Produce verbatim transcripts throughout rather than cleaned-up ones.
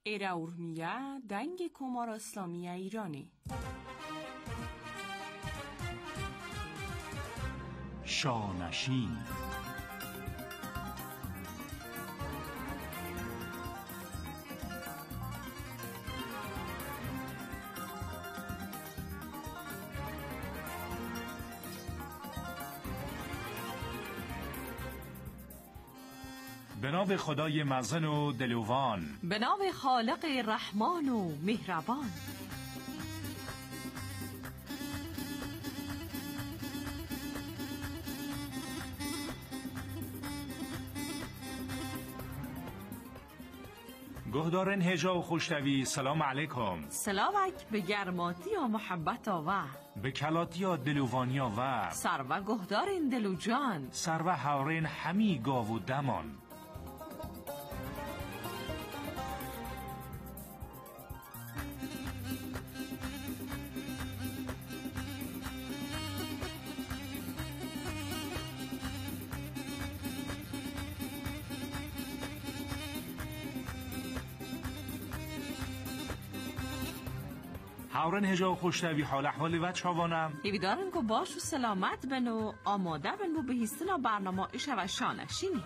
ایراورمیه دنگ کمار اسلامی ایرانی شانشین به نام خدای مزن و دلوان، به نام خالق رحمان و مهربان. گهدارن هجا و خوشتوی، سلام علیکم. سلامک به گرماتی و محبت و به کلاتی و دلوانی و سر و گهدارن دلو جان، سر و حورین همی گاو و دمان. حورن هجا و خوشتوی، حال احوالی و چاوانم ایویدارن که باش و سلامت بنو آماده بنو به هیستنا برنامه ایشه و شانشینی.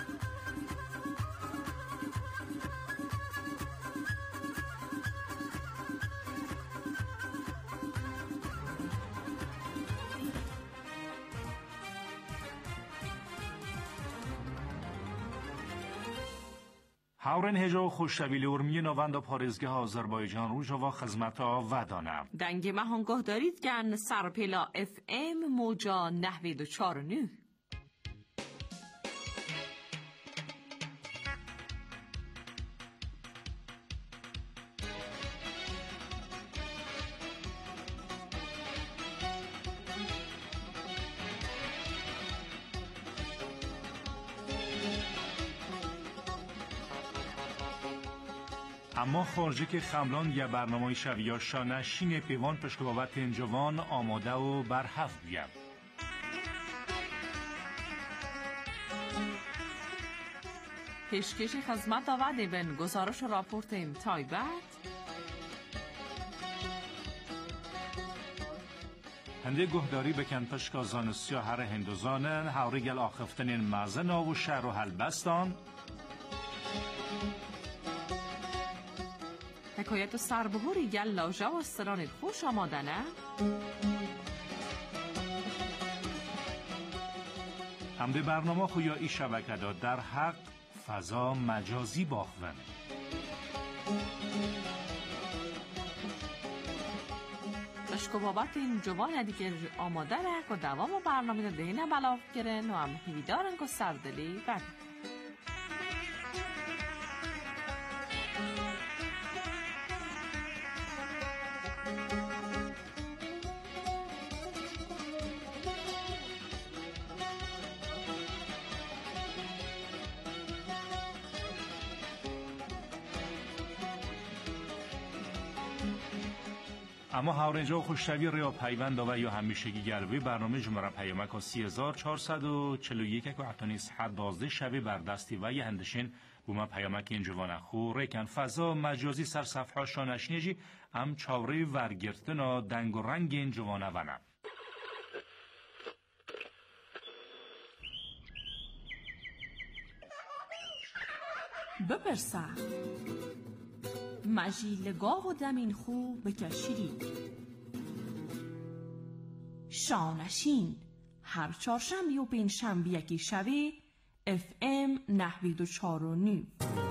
حورن هجا و خوشتوی لورمی نواند پارزگاه آذربایجان رو جوا خدمت ها و دانم. دنگ مهانگاه دارید گن سرپلا اف ام موجا نهوید و چار نو. اما خارجه که خملان یا برنامه شویا شانشین پیوان پشک بابت انجوان آماده و برحف بیم. پیشکش خدمت آورده بن گزارش و راپورت ام تایبت. هنده گهداری بکن پشکا زانسیا هر هندوزانن حوری گل آخفتن مزن و شهر و حلبستان. حکایت سربهوری گل لاجه و استران خوش آماده نه؟ همده برنامه خویا ای شبکه داد در حق فضا مجازی باخون. بشکو بابت این جوان دیگه آماده ره که دوام برنامه ده دهینه بلاف گرن و هم هیویدارن که سردلی بر اما هاورنجا و خوشتوی ریا پیوند و یا همیشگی گلوی برنامه جمعه پیامک و سی هزار چهارصد و چهل و یک که اعتانیس هر دازده شبه بر دستی و یه هندشین بوما پیامک این جوان خو ریکن فضا مجازی سر صفحه شانشنیجی هم چاوری ورگرتن و دنگ و رنگ این جوانه ونم. بپرسه مجیلگاه و دمین خو بکشیری شانشین هر چهارشنبه و پنجشنبه یکی شبه اف ام نهوید و چار و نو.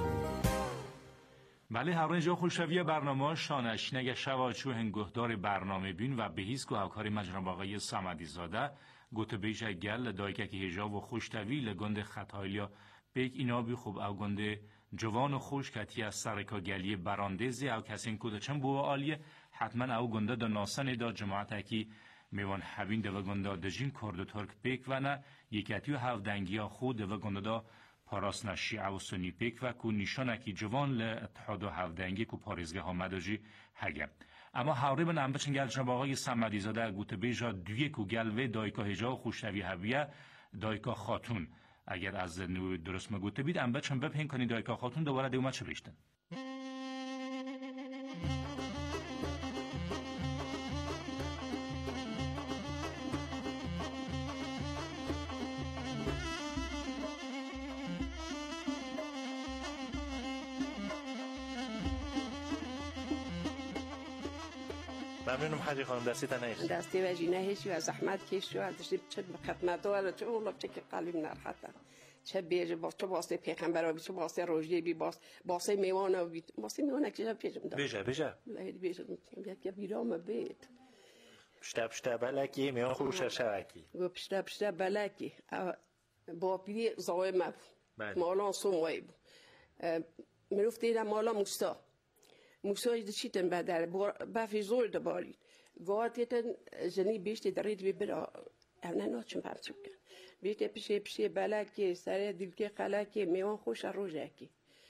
بله هر اینجا خوشویه برنامه شانشین اگه شواچو هنگهدار برنامه بین و به هیست که هاوکاری مجرم آقای صمدی زاده گوته بیش گل دایکه که هجا و خوشتوی لگند خطایلیا بیک اینا بی خوب او گنده جوان و خوش کتی از سرکا گلی براندزی او کسین کوده چند بو آلیه حتما او گنده دا ناسن دا جماعت اکی میوان حبین دو گنده دجین کرد و ترک پیک و نه یکتی و هفدنگی خود دو گنده دا پاراسنا شیعه و سنی پیک و کو نیشان اکی جوان لاتحاد و هفدنگی کو پاریزگه ها مداجی هگم. اما حوری من هم بچن گل جناب آقای صمدی زاده گوته بیجا دوی کو گلوه دایکا هجا و خوشتوی هویه دایکا خاتون اگر از نوی درست مگوته بید ام بچن بپین کنی دایکا خاتون دوباره دیومت چه بیشتن ممنونم حاجی خانم، دستی تنهیش دستی و جینهشی و زحمت کشی و داشتیم چه خدمت داره چه اولاب چه که قلبیم نرحته چه بیجه باز چه واسه پیغمبر بی چه واسه روزی بی باز واسه میوان بی واسه میوان که پیجم داد بیجه بیجه لهید بیجه یک بیرام بیت پشت پشت بلکی میوان خوش شوکی و پشت پشت بلکی با بی زایم مالان سوموی بود میرفتی در مالا موسا موسا یه چیتن بدر بافی زور دباری گاتیتن زنی بیشتر درید بی برا اونه ناچم پرچم کن بیشتر پیشه پیشه بلکی سر دیلکی خلکی میوان خوش روزکی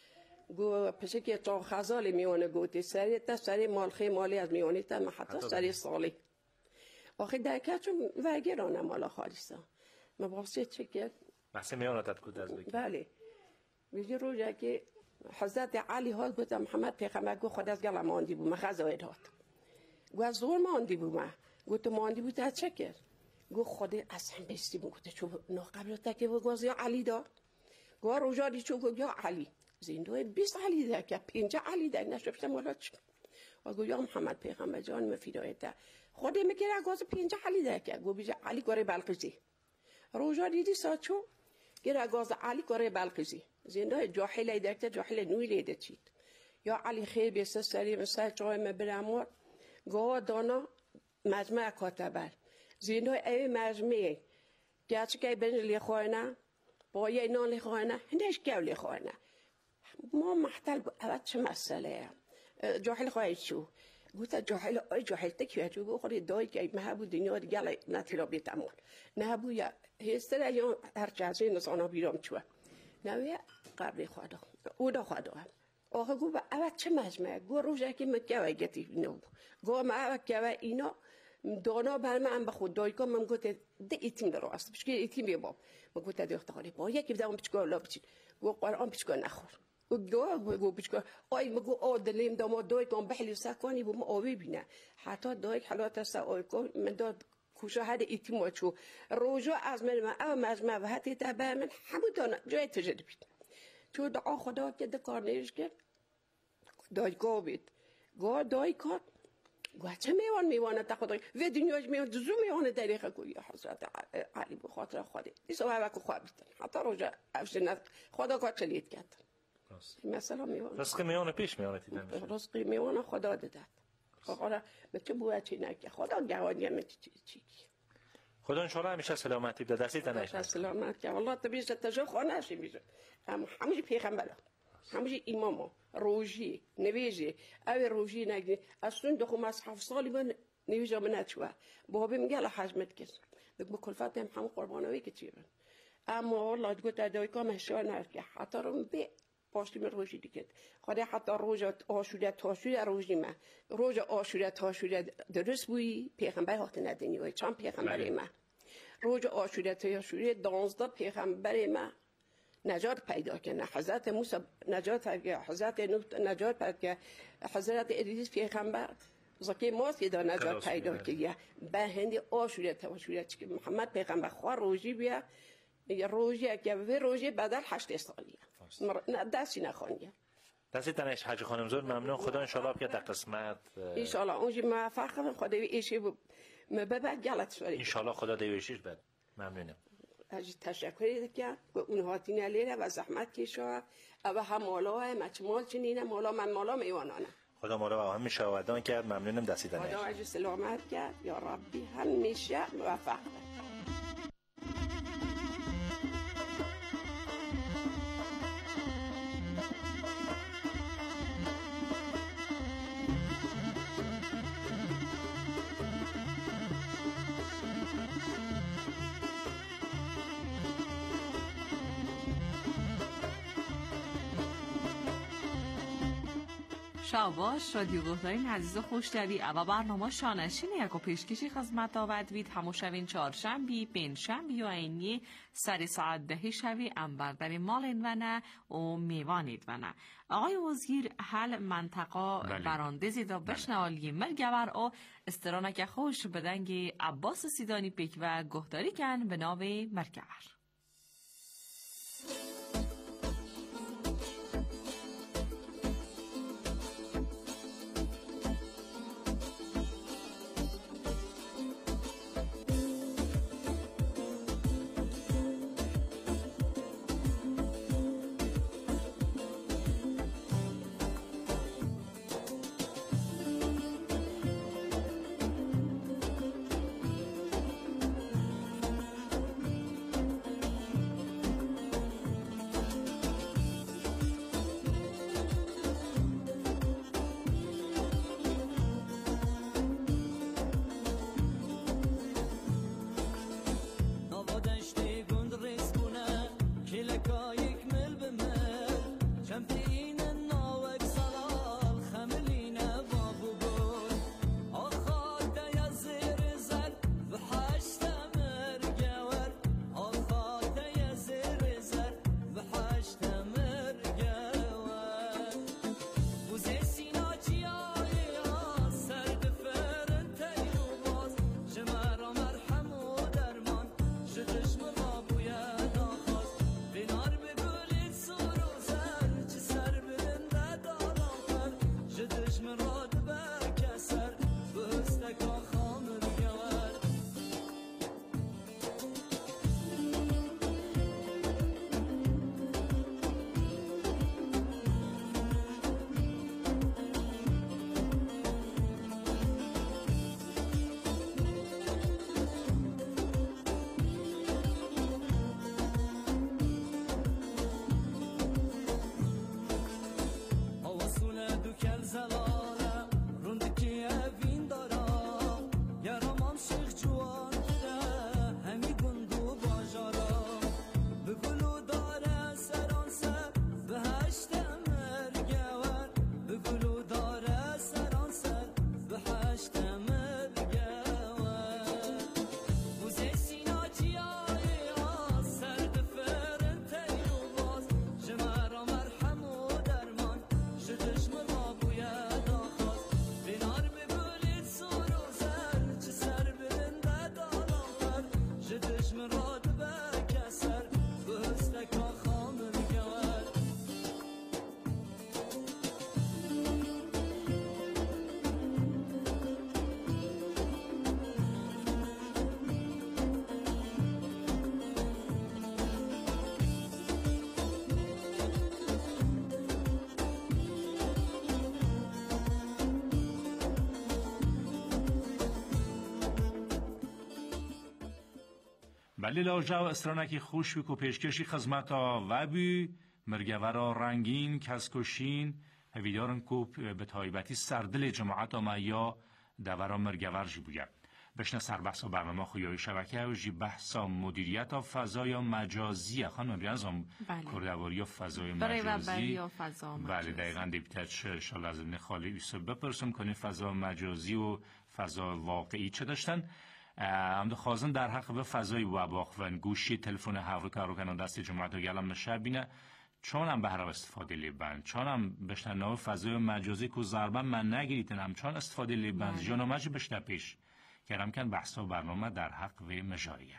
گو پیشه که تا خزال میوانه گوتی سری تا سری مالخی مالی از میوانی تا محطا سری سالی آخی درکه چون وگرانه مالا خالیسا مباسه چه که بحثی میوانه تد کود از بگی بله بیشتر روزکی حضرت علی هات گفت محمد پیغمبر گفت خود از گل ماندی بود مخزای داد گفت از زور ماندی بود ما گفت ماندی بود تا چه کرد گفت خود از هم بیستی بود گفت چون نه قبل تا که گفت یا علی داد گفت روزادی چون گفت یا علی زندوی بیست علی داد که پنجاه علی داد نشد مولا چه گفت یا محمد پیغمبر جان مفیدایت خود میگه گفت پنجاه علی داد که گفت بیچاره علی کاره بلقیسی روزادی دی ساچو گره گاز علی کاره بلقیسی زنده جاهلی دکتر جاهل نویلی دچید یا علی خیر بیست سری مثل جای مبرمات گاه دانا مجمع کاتبل زنده ای مجمع گرچه که بنجلی خواهنه با یه نان خواهنه هندش گولی خواهنه ما محتل اول چه مسئله جاهل خواهی شو گوته جاهل آی جاهل تکیه جو گو خواهی دایی که مه بود دنیا دیگه نتیلا بیتمون نه بود یا هستره یا هر جزوی نزانا بیرام چوه نوی قبل خدا او دا خدا هم آخه گو با اول چه مجمعه گو روزه که مکوه گتی نو گو ما اول که اینا دانا بر من به خود دایی که من گوته ده ایتیم در راست بشکه ایتیم بیا باب من گوته ده اختخاری با یکی بدهم بچگاه لا بچید گو قرآن بچگاه نخور گو گو بچگاه آی مگو آ دلیم داما دایی که بحلی سکانی بوم آوی بینه حتی دایی حالات سا آی که من داد کوشاهد ایتیم و چو روزا از من من اول مجمع و حتی تبع من همون جای تجربه چون دعا خدا که دکار نیش کرد دای گو بید گو دای کار گو چه میوان میوانه تا خدای و دنیاش میوان دزو میوانه دریخه گو یا حضرت علی به خاطر خودی ایسا و وکو خواه بیتن حتی روزا افشن خدا کار چلید کرد مثلا میوان رزق میوانه پیش میوانه تیدن رزق میوانه خدا دادد خدا بچه بوه چی نکه خدا گوانی همه چی چی خدا انشاءالله همیشه سلامتی بده دستی تنهیش سلامت که والله تبیش تجا خانه هشی میشه همونی پیغمبره همونی اماما روژی نویجی اوی روژی نگی از سون دخو مصحف سالی من نویجا من نتوه بابی میگه الله حجمت کس بگو کلفت هم همون قربانوی که چیه من اما والله دگو تدایی که مهشان نرکه حتی رو بی پاشتی من روژی دیگه خدا حتی روژا آشوده تاشوده روژی من روژا آشوده تاشوده درست بویی پیغمبر هات ندنی وی چند پیغمبر من روژا آشوده تاشوده دانزده پیغمبر من نجات پیدا کنه حضرت موسی نجات پیدا حضرت نوح نجات پیدا حضرت ادریس پیغمبر زکی ماست که نجات پیدا کنه به هندی آشوده تاشوده که محمد پیغمبر خواه روژی بیا یه روژی که به روژی بدل هشت سالیه نه دستی نخوانیه دستی تنهیش حاجی خانم زور ممنون خدا انشالله که در قسمت انشالله اونجی موفق خدا ایشی مببد گلت شوری انشالله خدا دیویشیش بد ممنونم اجی تشکری که اون هاتی نلیره و زحمت کشا او هم مالا هم اچمال چنینه مالا من مالا میوانانه خدا مالا و هم میشه ودان کرد ممنونم دستی تنهیش خدا اجی سلامت کرد یا ربی همیشه موفق شاباش رادیو گهدارین عزیز و خوشتوی و برنامه شانشین یک و پیشکشی خدمت آورد وید همو شوین چهارشنبی پنجشنبی و اینی سر ساعت ده شوی انبردر مالین و نه و میوانید و نه. آقای وزیر حل منطقه براندزی دا بشنوالی مرگور او استرانک خوش بدنگ عباس سیدانی پیک و گهداری کن به ناو مرگور. بله لاجا و استرانکی خوش و پیشکشی خدمتا و بی مرگورا رنگین کسکشین هویدارن کو به تایبتی سردل جماعت آما یا دورا مرگور جی بویم بشنه سربحث و برنامه خویای شبکه و جی بحثا مدیریت و فضای مجازی خانم ریاضم کردواری و فضای مجازی بله دقیقا دیپتر شال از ابن خالی یوسف بپرسم کنی فضا مجازی و فضا واقعی چه داشتن هم دو خوازن در حق به فضای وباق و گوشی تلفن هفرو کارو کنن دست جماعت و گلم نشبینه چون هم به هر استفاده لیبند چون هم بشنه نوع فضای مجازی که ضربه من نگیریتنم چون استفاده لیبند جانو مجی بشنه پیش کرم کن بحثا و برنامه در حق و مجاریه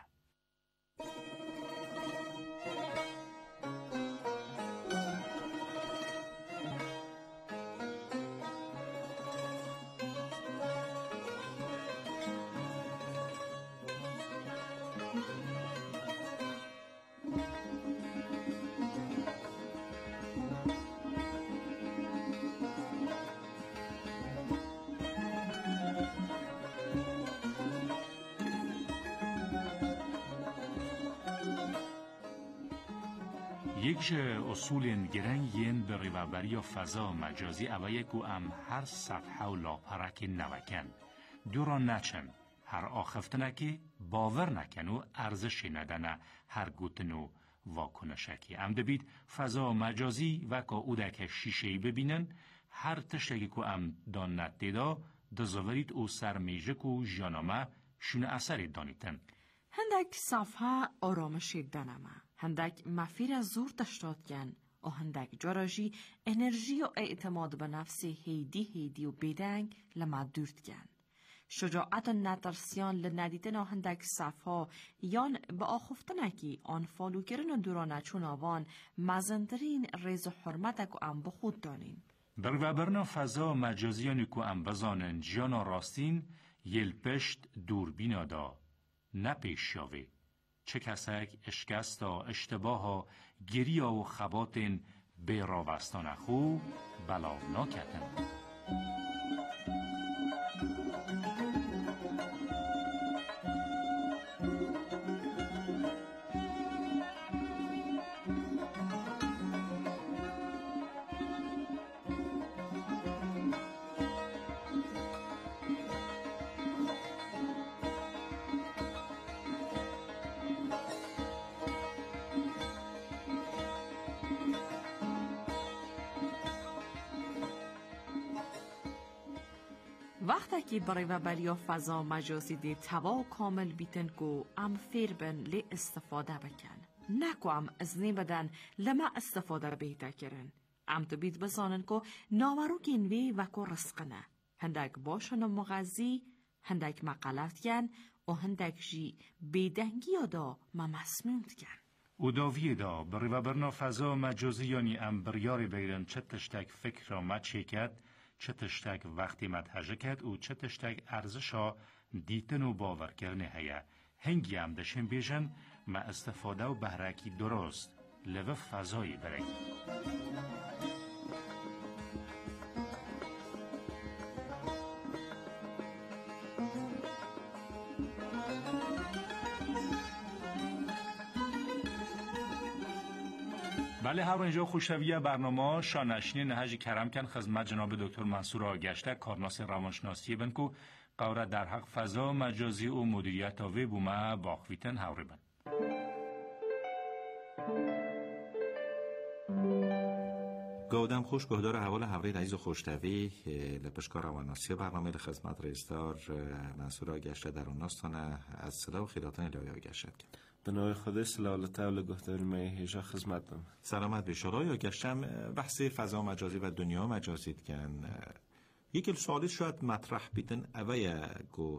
یک اصول گرنگ ین به ریوبری یا فضا مجازی اوه کو ام هر صفحه و لاپرک نوکن دورا نچن هر آخفتنکی باور نکن و ارزش ندنه هر گوتن و واکنشکی ام دبید فضا مجازی و که او دک شیشهی ببینن هر تشتگی که ام دان ندیدا دزاورید او سرمیجه که جانامه شونه اثری دانیتن. هندک صفحه آرامش دنمه. هندک مفیر از زور تشتادگن. و هندک جاراجی انرژی و اعتماد به نفس هیدی هیدی و بیدنگ لما دورتگن. شجاعت و نترسیان لندیدن و هندک صفحه یان با آخفتنکی آن فالوگرن و دورانه چون آوان مزندرین ریز و حرمتک و ام بخود دانین. بر و برنا فضا مجازیانی که ام بزانن جانا راستین یل پشت دوربینا دا نپیش شاوه. چه کسک اشکستا اشتباها گریا و خباتن بیراوستان خو بلا ناکتن. وقتی که برای و بلیا فضا مجازی دی توا و کامل بیتن کو ام فیر بن لی استفاده بکن. نکو ام ازنی بدن لما استفاده بیتا کرن. ام تو بیت بزانن کو ناورو گینوی و کو رسقنه. هندک باشن و مغازی، هندک مقالت گن و هندک جی بیدنگی دا ما مسموند گن. او داویه دا برای و برنا فضا مجازی یعنی ام بریاری بیرن چه تشتک فکر را ما چیکد، چه تشتک وقتی مدهجه کد و چه تشتک ارزشا دیتن و باور کرنه هیا. هنگی هم دشن بیجن ما استفاده و بهرکی درست لوه فضایی برگی. بله هر اینجا خوشویه برنامه شانشنی نهج کرم کن خدمت جناب دکتر منصور آگشته کارناس روانشناسی بن کو قوره در حق فضا مجازی و مدیریت وب و ما باخویتن هاوری بن. گودم خوش گهدار حوال هوری رئیس خوشتوی لپشکار روانشناسی برنامه خدمت رئیسدار منصور آگشته در اون ناستانه از صدا و خیراتان الهی آگشته کن. به نوع خود سلالت اول گفتار می هیجا خدمت دم. سلامت به شما یا گشتم بحث فضا مجازی و دنیا مجازی کن. یکی سوالی شاید مطرح بیتن اویا گو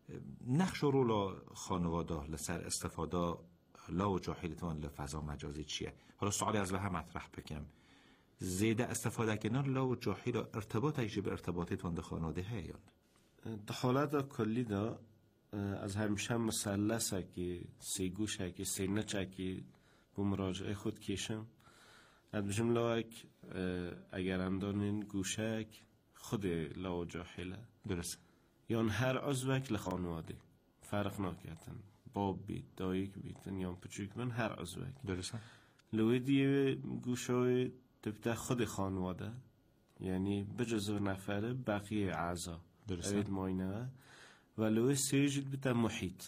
نقش و رول خانواده لسر استفاده لا و جاهلیتون لفضا مجازی چیه؟ حالا سوالی از به مطرح بکنم. زیده استفاده کنن لا و جاهل ارتباط ایجی به ارتباطیتون ده خانواده هیان. ده حالت کلی دا از همیشه مثلثه که سی گوشه که سی نچه که با مراجعه خود کشم از بجم لاک اگر اندانین گوشک خود لا و جاهله درست یان هر عضوک لخانواده فرق ناکتن باب بید دایک بیتن یان پچوک من هر عضوک درست لوی دیه گوشه تبته خود خانواده یعنی بجزو نفره بقیه اعضا درست اوید ماینه ولو سيجد بتا محيط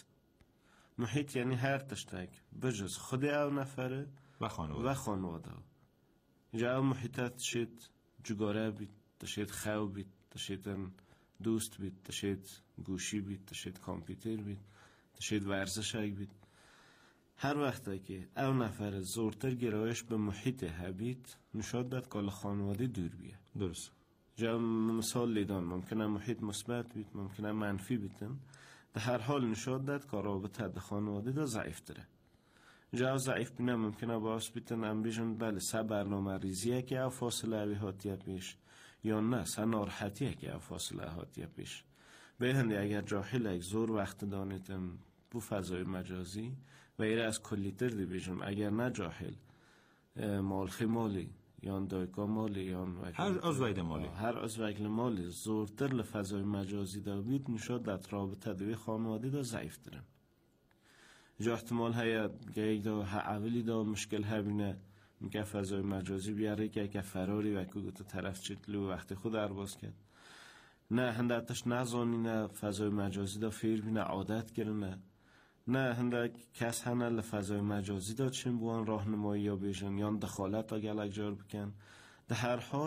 محيط يعني هر تشتاك بجز خود او نفره و خانواده و خانواده جا او محيطات تشيد جگاره بید تشيد خو بید تشيد دوست بید تشيد گوشی بید تشيد کامپیوتر بید تشيد ورزشک بید هر وقتا که او نفره زورتر گرایش به محیط هبید نشاد داد که خانواده دور بیه درست جا مثال لیدان ممکنه محیط مثبت بید ممکنه منفی بیتن در هر حال نشاد داد که رابطه در خانواده دا ضعیف داره جا ضعیف بینه ممکنه باعث بیتن ام بیشن بله سه برنامه ریزیه که او فاصله اوی هاتیه پیش یا نه سه نارحتیه که او فاصله هاتیه پیش به هنده اگر جاهل اک زور وقت دانیتن بو فضای مجازی و ایره از کلیتر دی بیشن اگر نه جاهل مالخی مالی یان دایکا مالی یان هر عضوی مالی هر عضوی مالی زورتر لفضای مجازی دا بید نشاد در رابطه دوی خانواده دا ضعیف دارن جا احتمال هیا گیگ دا ها اولی دا مشکل هبینه میگه فضای مجازی بیاره که که فراری و که گوتا طرف چطلو وقت خود ارباز کرد نه هنده اتش نزانی نه فضای مجازی دا فیر بینه عادت کرنه نه هنده کس هنه لفضای مجازی دا چین بوان راهنمایی یا بیشن یان دخالت دا گلک جار بکن ده هر حال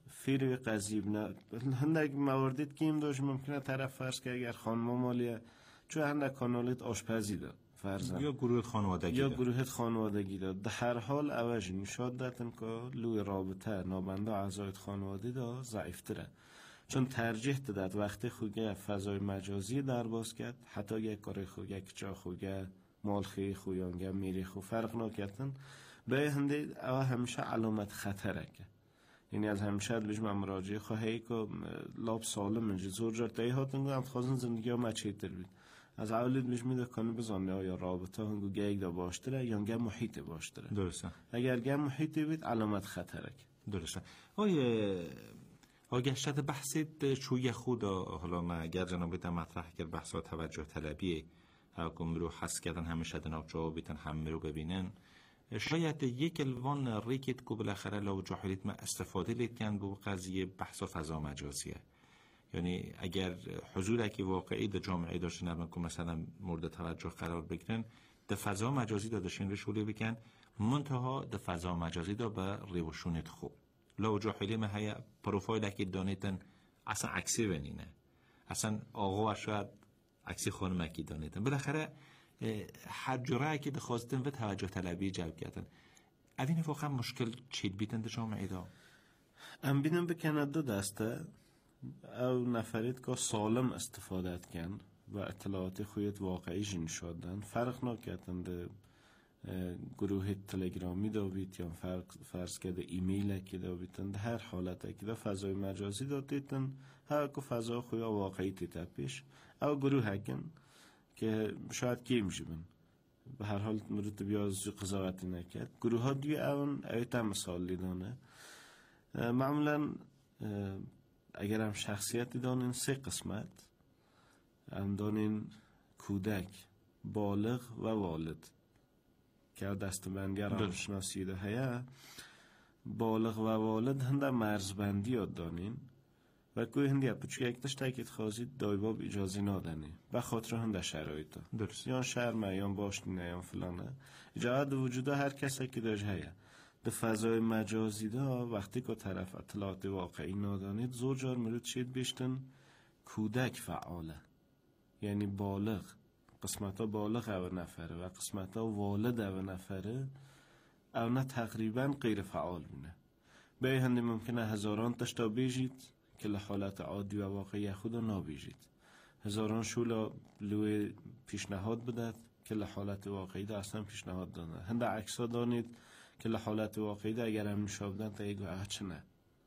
فیری قضیب نه هندک مواردید که این داشت ممکنه طرف فرض که اگر خانم مالیه چون هندک کانالیت آشپزی داد فرضاً یا گروه خانوادگی یا داد. گروه خانوادگی داد در هر حال اوج نشاد دادن که لوی رابطه نابنده اعضای خانواده دا ضعیفتره، چون ترجیح داد وقتی خوگه فضای مجازی در باز کرد حتی یک کار خوگه کچا خوگه مال خی خویانگه میری خو فرق نکردن به هنده او همیشه علامت خطره که یعنی از همیشه دلش من مراجعه خواهی که لاب سالم منجی زور جرتایی هاتن گو هم خوازن زندگی ها مچیتر بید از اولید میش میده کنه بزانه آیا رابطه هنگو گه دا باشتره یا گه محیط باشتره. درسته. اگر گه محیطی بید علامت خطره که. درسته. آیا آگشت بحثید چوی خود حالا ما اگر جنابیت مطرح کرد بحثا توجه طلبیه حکم رو حس کردن همیشه دناب جواب بیتن همه رو ببینن شاید یک الوان ریکت که بالاخره لو جاهلیت ما استفاده لید کن بو قضیه بحث فضا مجازیه، یعنی اگر حضور که واقعی در جامعه داشته نبن که مثلا مورد توجه قرار بگیرن در فضا مجازی دادشین رشوله بکن منتها در فضا مجازی دا به روشونت خوب لو جاهلی ما هیا پروفایل که دانیتن اصلا عکسی بنینه اصلا آقا شاید عکسی خانم کی دانیتن بالاخره هر جرعه که دخواستن و توجه طلبی جلب کردن اوین واقعا مشکل چید بیتن در جامعه دا ام بینم بکنه دو دسته او نفرید که سالم استفاده کن و اطلاعات خویت واقعی جن شدن فرق نکردن ده گروه تلگرامی دابید یا فرق فرض کرده ایمیل که دابیدن ده هر حالت که ده فضای مجازی دادیدن هر که فضا خوی واقعی تیتا پیش او گروه هکن که شاید کیم شبن به هر حال مرد بیاز قضاوتی نکرد گروه ها دوی اون ایتا مثال لیدانه معمولا اگر هم شخصیتی دانین سه قسمت هم دانین کودک بالغ و والد که دستبندی هم شناسیده هیا بالغ و والد هنده مرزبندی یاد دانین و کوی هندی اپچو یک داشت تاکید خوازید دایباب اجازه نادنی به خاطر هنده شرایطا درست یا شرمه یا باشتینه یا فلانه اجازه وجوده هر کسی که داشت هیا در فضای مجازی دا وقتی که طرف اطلاعات واقعی نادانید زور جار مرد شید بیشتن کودک فعاله یعنی بالغ قسمت ها بالغ او نفره و قسمت ها والد او نفره او نه تقریبا غیر فعال بینه به هنده ممکنه هزاران تشتا بیجید که لحالت عادی و واقعی خود نابیجید هزاران شولا لوی پیشنهاد بدد که لحالت واقعی دا اصلا پیشنهاد دانه هنده عکس ها دانید که لحالت واقعی دا اگر هم نشابدن تا ایگو احچه نه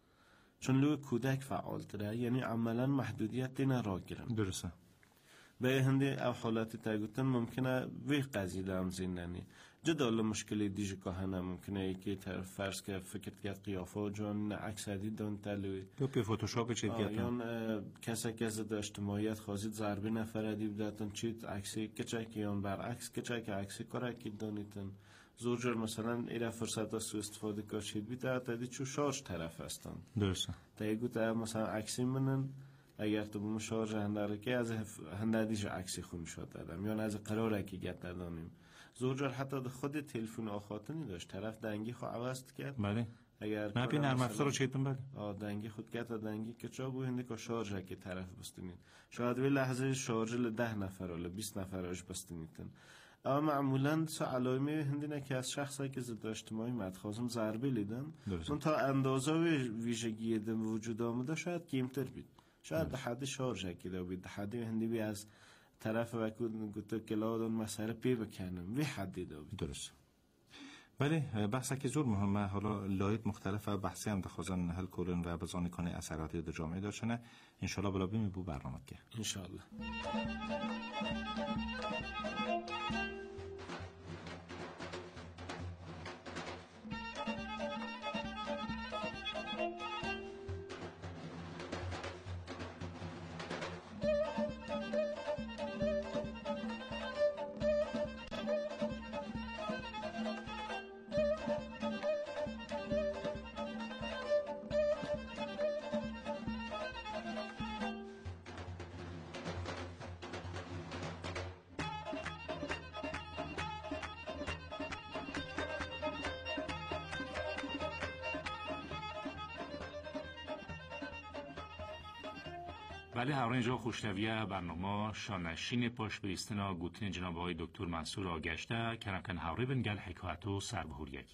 چون لوی کودک فعال تره یعنی عملا محدودیت دینا را گرن درسته به هنده او حالت تاگوتن ممکنه وی قضی دام زیندنی جدال مشکلی دیجی که هنه ممکنه ایکی طرف فرض که فکر کرد قیافه جان عکس هدید دان تلوی یا پی فوتوشاپ چید گرتن یا کسی که از اجتماعیت خوازید ضربی نفره دیب داتن چید عکسی کچک یا برعکس کچک عکسی کاره که دانیتن زور جر مثلا ایره فرصت سو استفاده که چید بیده تا دید چو شارج طرف هستن درسته تا ایگو تا مثلا عکسی منن اگر تو بوم شارژ هنداره که از هنده دیش عکسی خون شد دادم یا از قراره که گت دادانیم زور جار حتی خود تلفن آخاتنی داشت طرف دنگی خو عوض کرد بله اگر نه بی نرم افزار رو چیتون بله آه دنگی خود گت دنگی که چا بو هنده که شارژ که طرف بستنید شاید وی لحظه شارژ لده نفر ولی بیست نفرش بستنیدن اما معمولا سا علائمی هندی نه که از شخصی که ضد اجتماعی مدخوازم ضربه لیدن من تا اندازه ویژگی دم وجود آمده شاید کمتر بید شاید به حد شارژ کده بید حد هندی بی از طرف وکود گوتو کلادون مسئله پی بکنم وی حدی دا بید درست بله بحثا که زور مهمه حالا لایت مختلف و بحثی هم دخوازن حل کلن و بزانی کنه اثراتی در جامعه داشتنه انشالله بلا بیم بو برنامه که انشالله بله هر اینجا خوشتویه برنامه شانشین پاش به استنا گوتین جناب آقای دکتر منصور آگشته کنکن هاوری بنگل حکایت و سربهوریگی.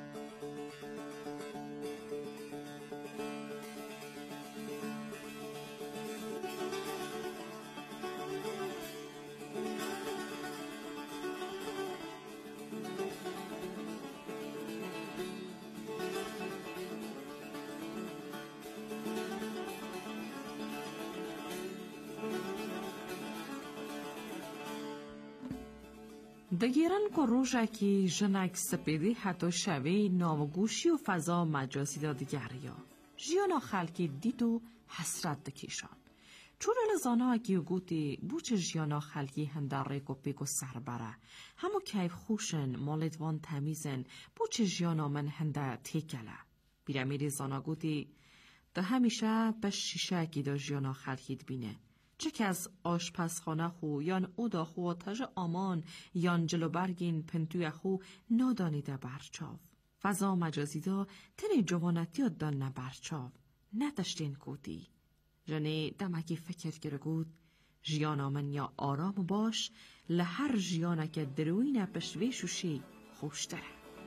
دگیرن که روژکی جنک سپیدی حتی شوی ناوگوشی و فضا مجازی دا دیگریا جیانا خلکی دید و حسرت دکیشان چون لزانا اگی و گوتی بوچه جیانا خلکی هندر ریک و پیک و سربره همو کیف خوشن مالدوان تمیزن بوچه جیانا من هنده تیکله بیرمیری زانا گوتی ده همیشه بش شیشه اگی دا جیانا خلکی بینه چه که از آشپزخانه خو یان اودا خو تاج آمان یان جلو برگین پنتوی خو نادانیده برچاو فضا مجازی دا تنی جوانتی ها دان نبرچاو نداشتین کودی جنه دمکی فکر گرگود جیانا من یا آرام باش لهر جیانا که دروین پشوی شوشی خوشتره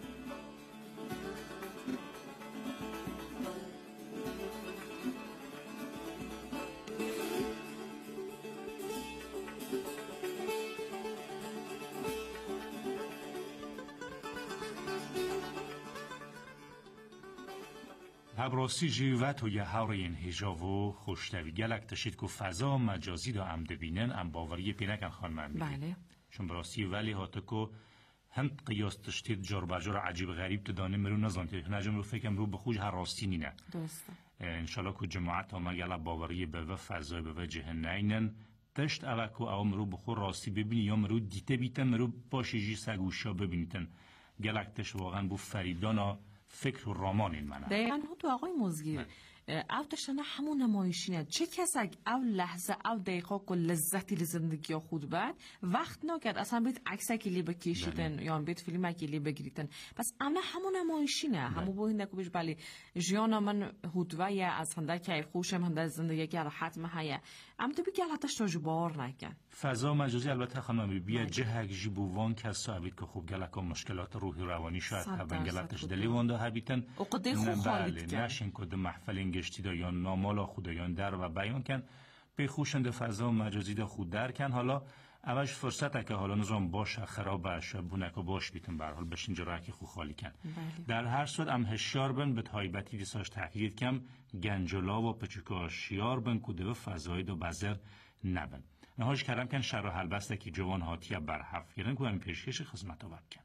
هبراسی جیوت و یه هاوری این هجاو خوشتوی گلک تشید که فضا مجازی دا ام دبینن ام باوری پینکن خانمان بگید بله چون براسی ولی هاته که هم قیاس تشتید جار بجار عجیب غریب تدانه مرو نزانتی نجم رو فکرم رو بخوش هر راستی نینه درسته انشالله که جماعت ها مگلا باوری به و فضای به و جهن نینن تشت اوکو او مرو بخور راستی ببینی یا مرو دیته بیتن مرو باشی جی سگوشا ببینیتن گلک تش واقعا بو فریدانا فکر و رامان این منه دقیقا تو آقای مزگیر او داشتنه همون نمایشینه چه کس اگ او لحظه او دقیقا که لذتی لزندگی خود بعد وقت ناکرد اصلا بیت عکس کلی بکشیدن یا بیت فیلم کلی بگیریتن پس امنا همون نمایشینه همون بو هنده که بیش بلی جیانا من هودوه از هنده که خوشم هنده زندگی که راحت محیه اما تو بگه حالتش راجو بار نکن فضا مجازی البته خانم بیا جهک جیبووان کس ثابت که خوب گلک مشکلات روحی روانی شاید هبن گلکش دلی وانده هبیتن و قده خوب خالید کن نشین کده محفل گشتی دا یا نامالا خودایان در و بیان کن به خوشند فضا مجازی دا خود در کن حالا اوش فرصت که حالا نظام باش خراب باش بونک و باش بیتن برحال بشین جرا که خو خالی کن بله. در هر صورت ام هشیار بن به تایبتی دیساش تحقیق کم گنجلا و پچکا شیار بن کده و فضای دو بزر نبن نهاش کردم کن شر و حلبسته که جوان هاتیه بر حرف گیرن که هم پیشکش خدمت آورد کن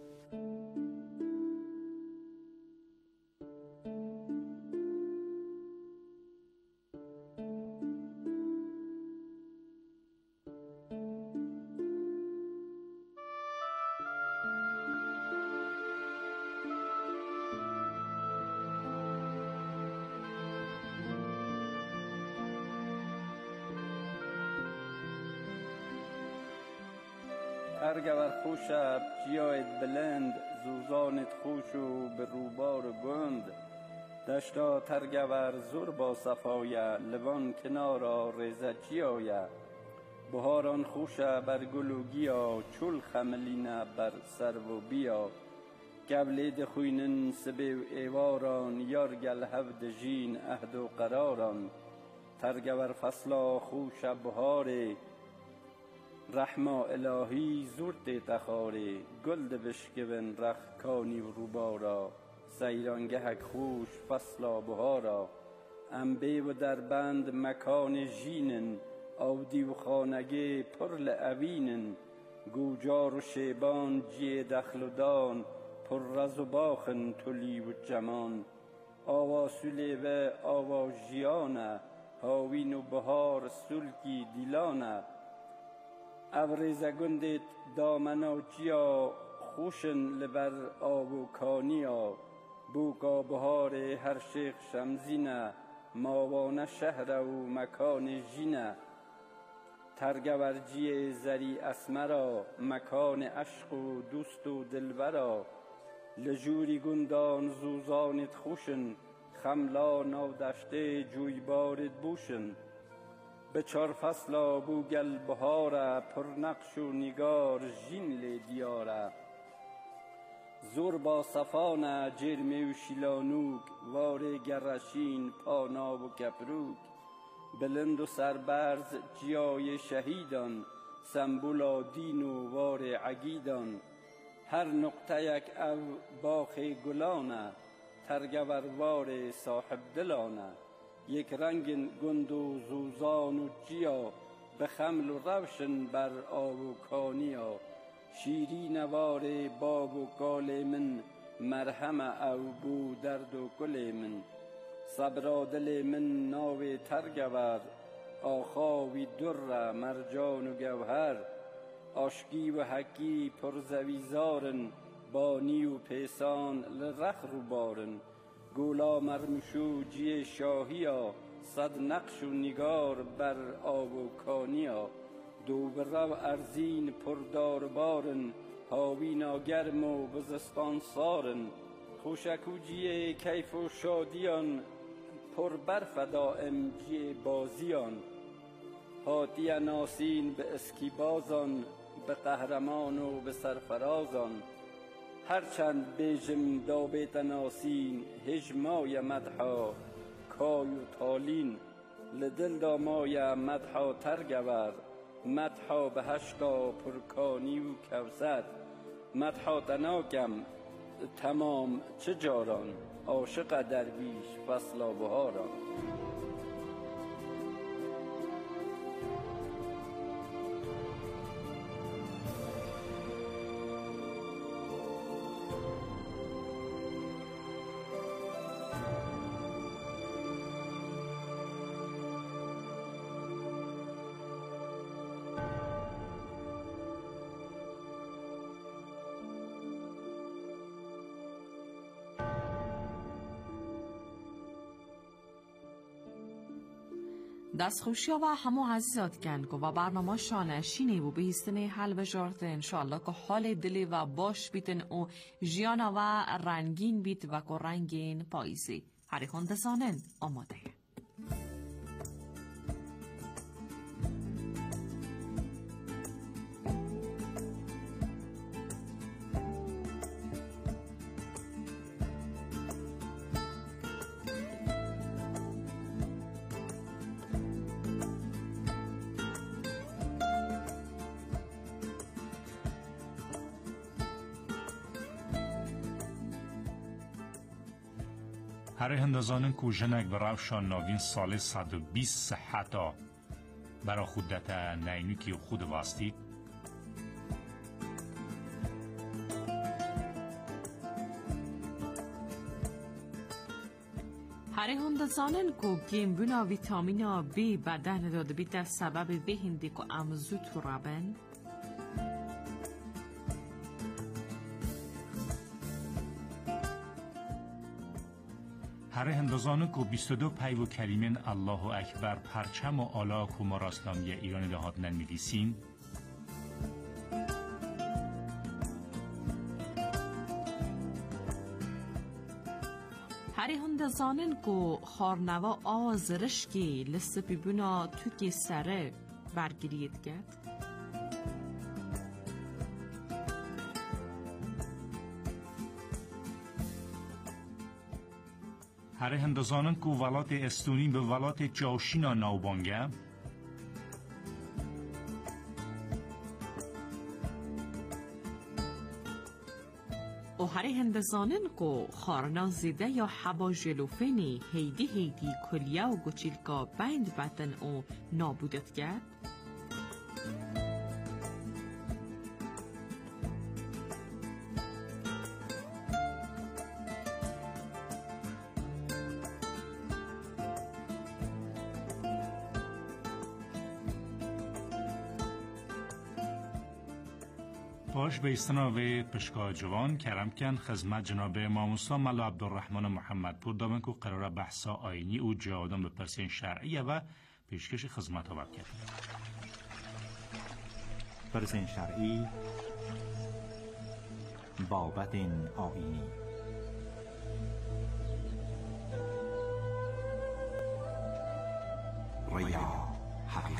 ارگور خوشب جیایت بلند زوزانت خوش و به روبار گند دشتا ترگور زور با صفایه لبان کنارا ریزه جیایه بهاران خوشه بر گل و گیا چول خملینه بر سرو و بیا قبل دخوینن سبه و ایواران یارگل هفد جین عهد و قراران ترگور فصلا خوشه بهاره رحما الهی زورت تخاره گل بشکبن رخ کانی و روبارا سیرانگهک خوش فصلا بهارا انبه و در بند مکان جینن آودی و خانگه پرل اوینن گوجار و شیبان جی دخل و دان پر رز و باخن تلی و جمان آوا سولی و آوا جیانه هاوین و بهار سلکی دیلانه ابریزه گندت دامنا جیا خوشن لبر آب و کانیا بوکا بهار هر شیخ شمزینه ماوانه شهر و مکان جینه ترگورجی زری اسمرا مکان عشق و دوست و دلبرا لجوری گندان زوزانت خوشن خملا نودشته جویبارت بوشن به چار فصل بوگل بهاره پر نقش و نگار جین دیاره زور با صفانه جرمه و شیلانوک واره گرشین پاناب و کپروک بلند و سربرز جیای شهیدان سمبولا دین و وار عگیدان هر نقطه یک او باخ گلانه ترگوروار صاحب دلانه یک رنگ گند و زوزان و جیا به خمل و روشن بر آب و کانیا شیری نوار باب و کال من مرهم او بو درد و کل من صبرا دل من ناو ترگور آخاوی در مرجان و گوهر آشکی و حکی پرزویزارن بانی و پیسان لرخ رو بارن گولا مرمشو جی شاهیا صد نقش و نگار بر آب و کانیا دو برو ارزین پردار بارن هاوینا گرم و بزستان سارن خوشکو جی کیف و شادیان پر برف دائم جی بازیان هاتی ناسین به اسکی بازان به قهرمان و به سرفرازان هرچند بیجم دابت ناسین هجمای مدحا کای و تالین لدل دامای مدحا ترگور مدحا به هشتا پرکانی و کوزد مدحا تناکم تمام چه جاران عاشق درویش فصل بهاران دستخوشی و همو عزیزات کنگو و برنامه شانشینی و به ایستنه حل بجارت انشاءالله که حال دلی و باش بیتن او جیانا و رنگین بیت و که رنگین پاییزی هری خوندزانن آماده. هر هندزانن کو جنک براوشان ناوین سال صد و بیست صحتا برا خودت نینوکی خود واسطی هر هندزانن کو گیمبونا ویتامینا بی بدن داده بیت سبب وهندی کو امزو تو رابن هر هندزانه کو بیست و دو پیو کریمن الله اکبر پرچم و آلا کمار اسلامی ایران دهات نمیدیسین هر هندزانن کو خارنوا آز رشکی لسه بیبونا تو که سره برگیرید گد هر هندزانن کو ولات استونی به ولات جاشینا ناوبانگه و هر هندزانن کو خارنا زیده یا حبا جلوفنی هیدی هیدی کلیا و گوچیلکا بند بدن او نابودت گرد باش به استناوه پشکا جوان کرم کن خدمت جناب ماموسا ملا عبدالرحمن محمد پور دامن کو قرار بحثا آینی و جوادان به پرسین شرعیه و پیشکش خدمت ها کرد. پرسین شرعی بابت آینی ریا حقیقت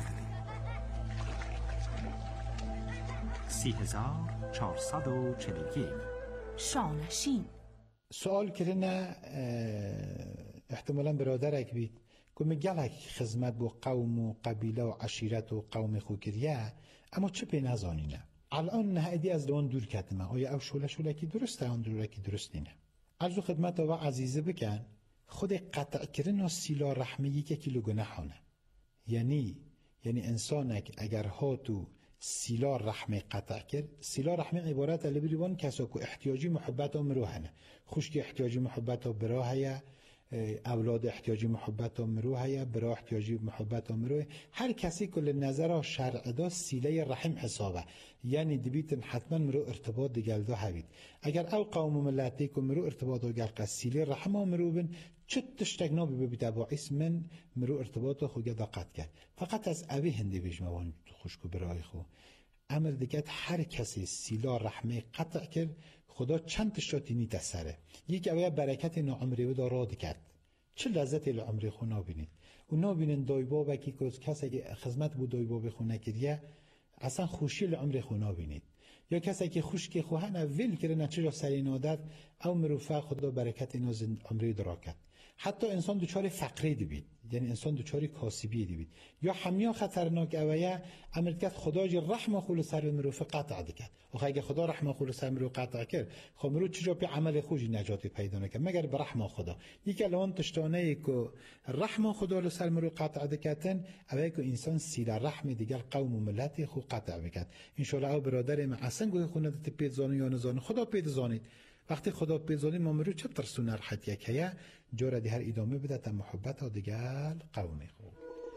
سی هزار چهارصد و چهل و یک. شانشین. سوال کرنه احتمالا برادرک بید که میگلک خدمت با قوم و قبیله و عشیرت و قوم خو کریه، اما چه پی نزانینه. الان نهایدی از دوان دور کتمه، آیا او شوله شوله کی درسته آن دوره کی درست نینه. عرض و خدمت و عزیزه بکن خود قطع کردن و سیلا رحمی که کیلو گناهانه. یعنی یعنی انسانک اگر ها تو سیلا رحمی قطع کرد، سیلا رحمی عبارت علی بریوان کسا که احتیاجی محبت و مروهنه، خوشکی احتیاجی محبت و براه اولاد احتیاجی محبت و مروه، برای احتیاجی محبت و مروه، هر کسی کل نظر شرع دا سیله رحم حسابه. یعنی دبیتن حتما مرو ارتباط دیگل دا هبید. اگر او قوم ملتی که مرو ارتباط و گل سیله رحم و مرو بن چه تشتگنا ببیده با اسم مرو ارتباط خو گدا قطع کرد. فقط از اوی هنده بجموان خوشکو برای خو امر دیگه هر کسی سیلا رحمه قطع کرد خدا چند تشتاتی نیت سره. یک اوه برکت نعمری و داراد کرد. چه لذت العمری خو نابینید. و نابینید دایبا وکی که کسی که خدمت بود دایبا بخو نکریه اصلا خوشی العمری خو نابینید. یا کسی که خوش که خو هن اول کرده نچه را سری نادر او مروفه خدا برکت ناز عمری درا کرد. حتی انسان دوچار فقری دی یعنی انسان دوچار کاسبی دی بید. یا همیا خطرناک اویه امر کرد خدا جی رحم خول سر مروفه قطع کرد. و اگه خدا رحم خول سر مرو قطع کرد خب مرو چجا به عمل خوشی نجاتی پیدا نکرد مگر به رحم خدا. یک الان تشتانه ای که رحم خدا ل سر مرو قطع کردن اویه که انسان سیل رحم دیگر قوم و ملت خو قطع بکرد. ان شاء الله او برادر ما اصلا گوی خونه دت پید زانو یا نزان خدا پید زانید. وقتی خدا پیزانی ما مرو چه ترسون راحت یکیه جوره دی هر ادامه بده تا محبت ها دیگر قومی خوب.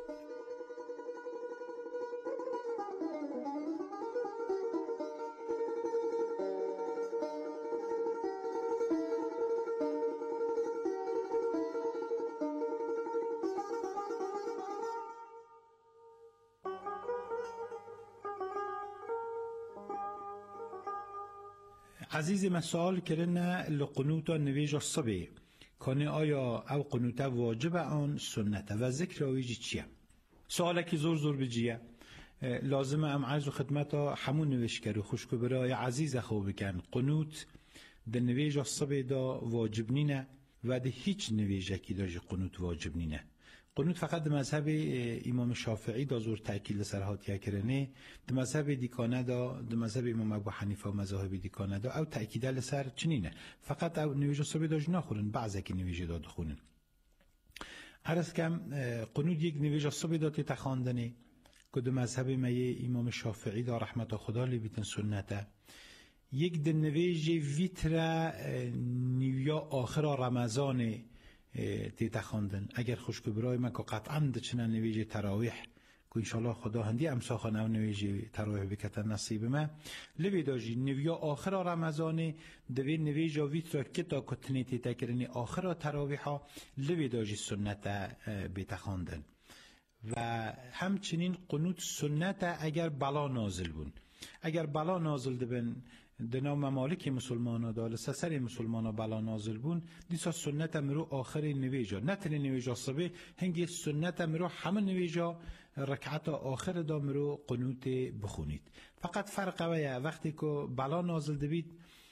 عزیز من سوال کرنه لقنوت و نویج الصبح کنه آیا او قنوت واجب آن سنت و ذکر آویجی چیه؟ سواله که زور زور بجیه لازمه ام عرض و خدمت ها همون نویش کرو خوشکو برای عزیز خوب بکن قنوت ده نویج الصبح دا واجب نینه و ده هیچ نویجه که داجی قنوت واجب نینه. قنوت فقط ده مذهب امام شافعی دا زور تأکیل سرحاتیه کرنه، ده مذهب دیکانه دا ده مذهب امام ابو حنیفه و مذاهب دیکانه دا او تأکیده لسر چنینه فقط او نویج صبح داج نخورن بعضی که نویج داد خونن. عرض کم قنوت یک نویج صبح داد تخاندنه که ده مذهب میه امام شافعی دا رحمت خدا لیبیتن سنته. یک ده نویج ویتر نیویا آخر رمضان تیتا خواندن اگر خوشکو برای من که قطعا ده چنان نویج تراویح که انشالله خدا هندی امسا خانه و نویج تراویح بکتن نصیب من لبی داجی نویا آخر رمضان دوی نویج ویت را کتا کتنی تیتا کرنی آخر تراویح ها لبی داجی سنت بیتا خواندن. و همچنین قنوت سنت اگر بلا نازل بون اگر بلا نازل دبن دنا ممالک مسلمان ها دال سسر مسلمان ها بلا نازل بون دیسا سنت مرو آخر نویجا نتن نویجا صبح هنگی سنت مرو همه نویجا رکعت آخر دا مرو قنوت بخونید. فقط فرق ویا وقتی که بلا نازل دبید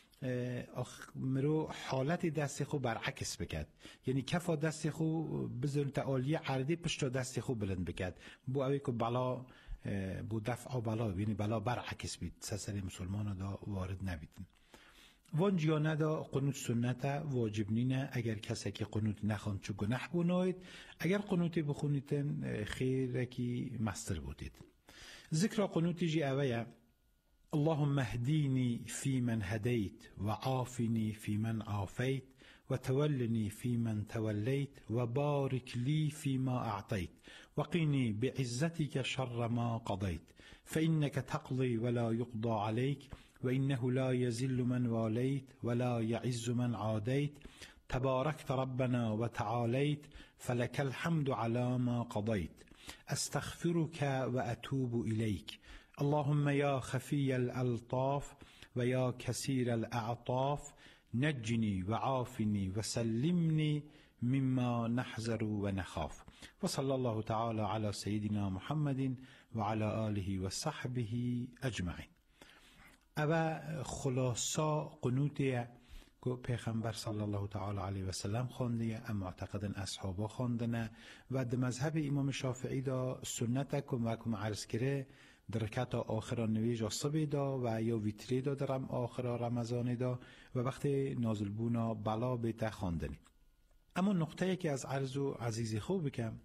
مرو حالت دست خو برعکس بکد یعنی کفا دست خو بزن تعالی عردی پشت دست خو بلند بکد بو اوی که بلا بو دفع بلا یعنی بلا برعکس بید سسر مسلمان دا وارد نبیدن. وان جیانه دا قنوت سنت واجب نینه اگر کسی که قنوت نخوان چو گناه بوناید اگر قنوتی بخونیتن خیره کی مستر بودید. ذکر قنوتی جی اوه اللهم اهديني في من هديت وعافني في من عافيت وتولني في من توليت وبارك لي فيما أعطيت وقني بعزتك شر ما قضيت فإنك تقضي ولا يقضى عليك وإنه لا يزل من واليت ولا يعز من عاديت تباركت ربنا وتعاليت فلك الحمد على ما قضيت أستغفرك وأتوب إليك اللهم يا خفي الألطاف ويا كثير الأعطاف نجني وعافني وسلمني مما نحذر ونخاف وصلى الله تعالى على سيدنا محمد وعلى آله وصحبه أجمعين. او خلاصا قنوتی که پیغمبر صلی الله تعالی علیه و سلم خونده ام معتقدن اصحابا خوندنه و در مذهب امام شافعی دا سنت کم و کم عرض کرده در رکعت آخر نویج صبح دا و یا ویتری دا در آخر رمضان دا و وقتی نازل بونا بلا بیت خواندنی. اما نقطه که از عرض و عزیزی خوب بکم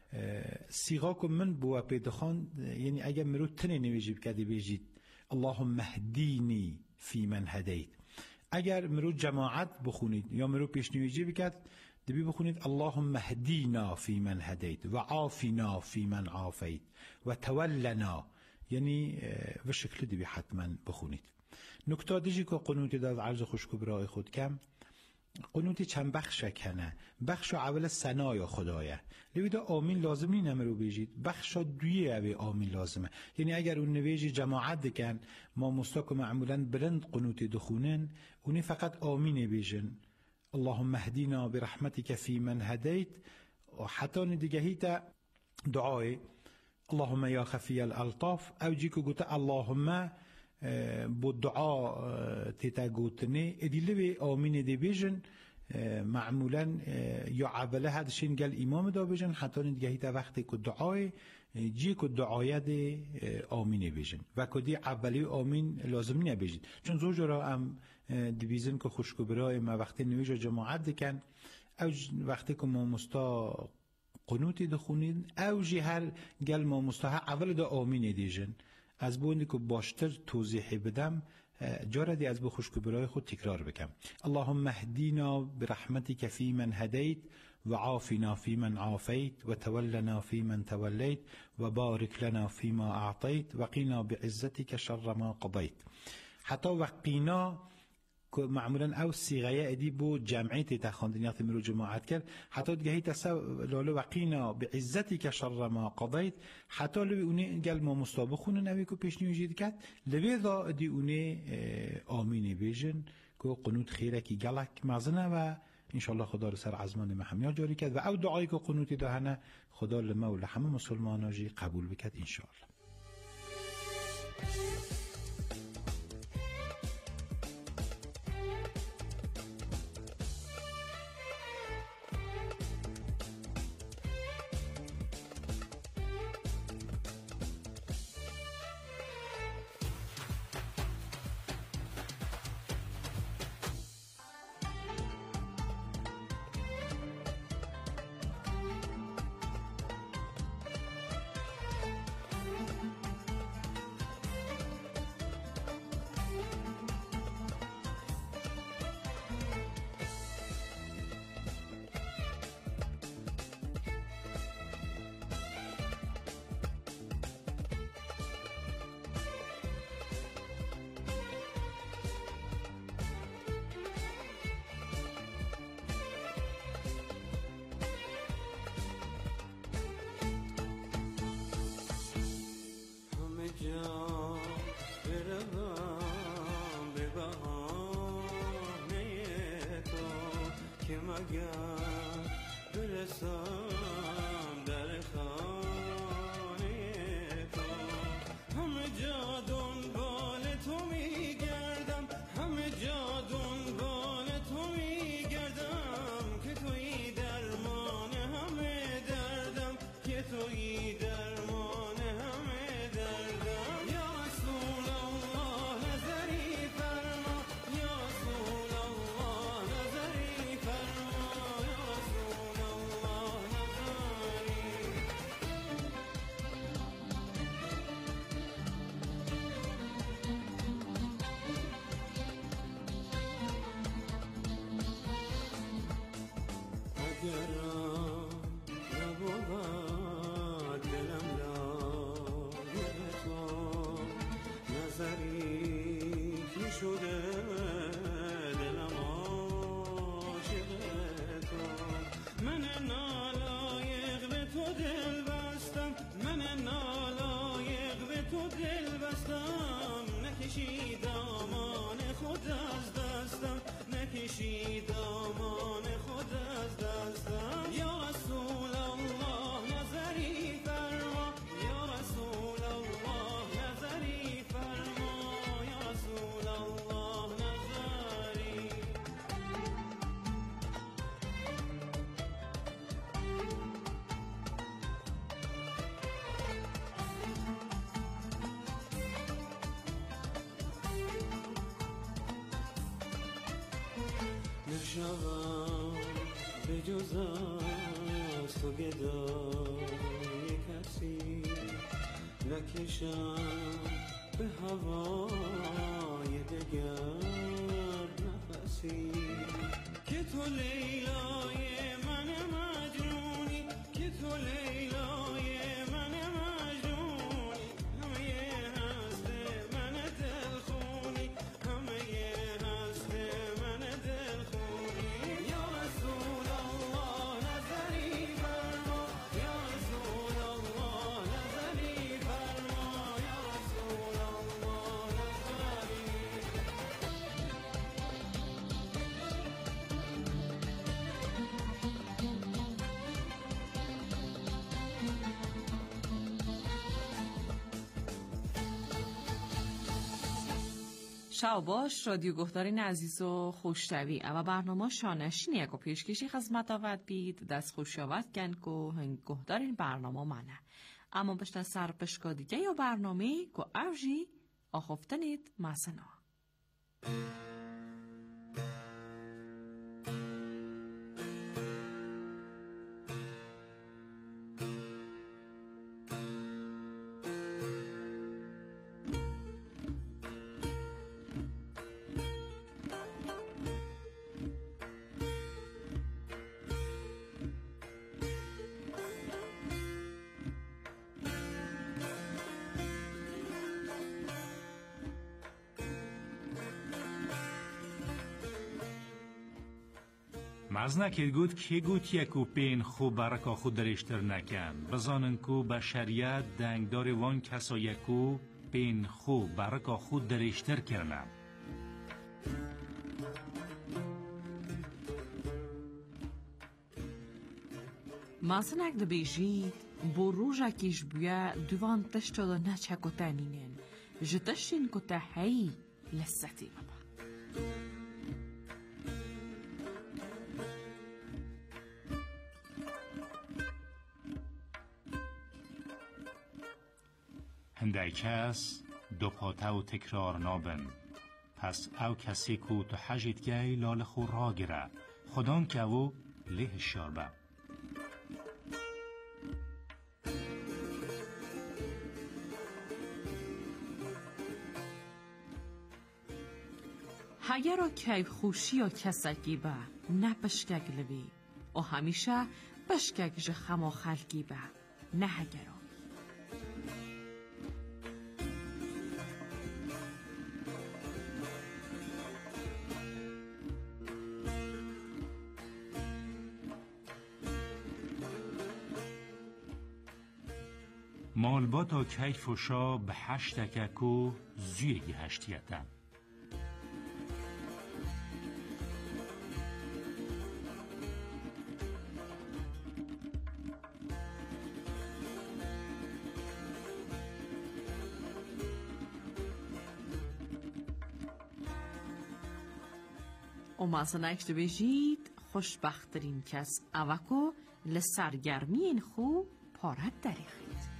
سیغا که من بوا پیدا خواند، یعنی اگر مرو تنی نویجی بکدی بیجید اللهم اهدینی فی من هدیت، اگر مرو جماعت بخونید یا مرو پیشنویجی بکد دبی بخونید اللهم اهدینا فی من هدیت و عافینا فی من عافیت و تولنا، یعنی و شکل دبی حتما بخونید. نکته دیجی که قنوتی داد عرض خوشکو برای خود کم قنوتی چند بخش کنه، بخش اول ثنای خدایه لویدا آمین لازم نی نمرو بیجید، بخش دویه اوی آمین لازمه، یعنی اگر اون نویجی جماعت دکن ما مستاکو معمولا برند قنوتی دخونن اونی فقط آمین بیجن اللهم اهدینا برحمتک فی من هدیت، و حتی ندگهیتا دعای اللهم یا خفی الالطاف او جیکو گوتا اللهم با دعا تیتا گوتنه ادیله به آمین دی بیجن معمولا یا عبله هدشین گل امام دا بیجن حتی ندگهی تا وقتی که دعای جی که دعای دی آمین بیجن و کدی عبله آمین لازم نی بیجن، چون زوجه را هم دی بیزن که خوشکو برای ما وقتی نویج جماعت دکن او وقتی که ما مستا قنوتی دخونید او جی هر گل ما مستا اول دا آمین دیجن. از بوندی که باشتر توضیح بدم جاردی از بو خوشکو برای خود تکرار بکم اللهم اهدینا برحمتک فی من هدیت و عافینا فی من عافیت و تولنا فی من تولیت و بارک لنا فی ما اعطیت و قینا بعزتک شر ما قضیت. حتی وقینا که معمولا او سیغه ادی بو جمعیت تخاندنیات مرو جماعت کرد حتی دگهی تسا لالو وقینا بعزتک شر ما قضیت، حتی لوی اونه گل ما مستابه خونه نوی که پیشنیو جید کرد لوی دا دی اونه آمین بیجن که قنوت خیره کی گلک مغزنه و انشالله خدا رو سر عزمان محمیا جاری کرد و او دعایی که قنوتی دهنه خدا لما و لحمه مسلمان جی قبول بکد انشالله. نشنوم به جز از تو گدای کسی، نکشم به هوای دگر نفسی، که تو لیلای من مجنونی، که تو لیلای من مجنونی، همه هست من دلخونی، همه هست من دلخونی. یا رسول الله نظری فرما، یا رسول الله نظری فرما، یا رسول الله نظری. شاوباش رادیو گهدارین عزیز و خوشتوی اما برنامه شانشین یک و پیشکشی خدمت آورد بید دست خوش آورد کن که هنگ گهدارین برنامه منه اما بشت سر پشکا دیگه یا برنامه که اوجی آخفتنید مسنا. مز نکید گود که گوت یکو پین خوب برکا خود درشتر نکن بزانن کو به شریعت دنگدار وان کسا یکو پین خوب برکا خود درشتر کرنم. مثلا اگه بیجید با روژا کش بیا دوان تشتا دا نچک و تنینن جتشین که تا هی لستی بابا. هندای کس دو پاته و تکرار نابن پس او کسی کو تو حجید گی لال خو را گره خودان که او له شاربه. هگر را کیف خوشی یا کسکی با نه پشکک لبی و همیشه پشکک جه خما خلقی با نه هگرا. مالبا تا کیف و شا به هشتککو زیگی هشتیتم. و مثلا اکشت بجید خوشبخترین کس اوکو لسرگرمی این خو پارت دریخید.